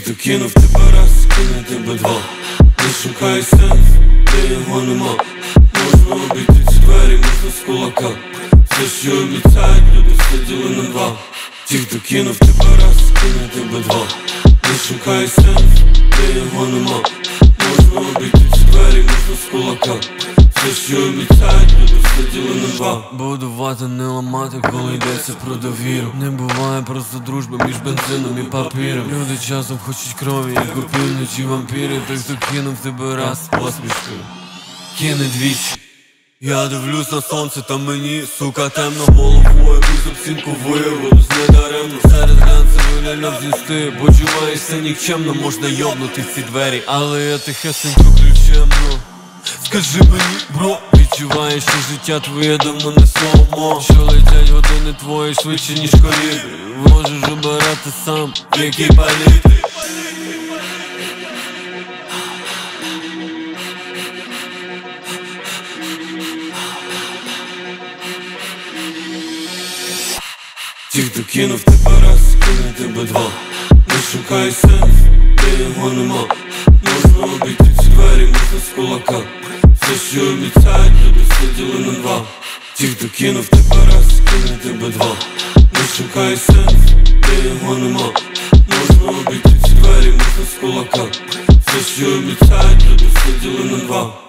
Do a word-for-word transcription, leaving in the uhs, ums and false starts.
хто кинув тебе раз, кине тебе два. Не шукай сенс, де його нема. Можна обійти ці двері, можна з кулака. Все, що обіцяють, люди все діли на два. Ті, хто кинув тебе раз, кине тебе два. Не шукай сенс, де його нема. Можна обійти ці двері, можна з кулака. Все, що обіцяють, люди все діли на два. Будувати, не ламати, коли йдеться про довіру. Не буває просто дружби між бензином і папіром. Люди часом хочуть крові, як опівночі вампіри. Той, хто кинув тебе раз, посмішкою кине двічі. Я дивлюсь на сонце, та мені, сука, темно головою. Без обцінку виявилось недаремно. Серед глянцевих ляльок з'їсти. Почуваєшся нікчемно, можна йобнути в ці двері, але я тихесенько ключемно. Скажи мені, бро, відчуваєш, що життя твоє давно не соломо. Що летять години твої швидше, ніж колібри. Можеш обирати сам, в якій палітрі. Ті, хто кинув тебе раз, кине тебе два. Не шукай сенс, де його нема. Можна обійти ці двері, можна з кулака. Все, що обіцяють, люди все діли на два. Ті, хто кинув тебе раз, кине тебе два. Не шукай сенс, де його нема. Можна обійти ці двері, можна з кулака. Все, що обіцяють, люди все діли на два.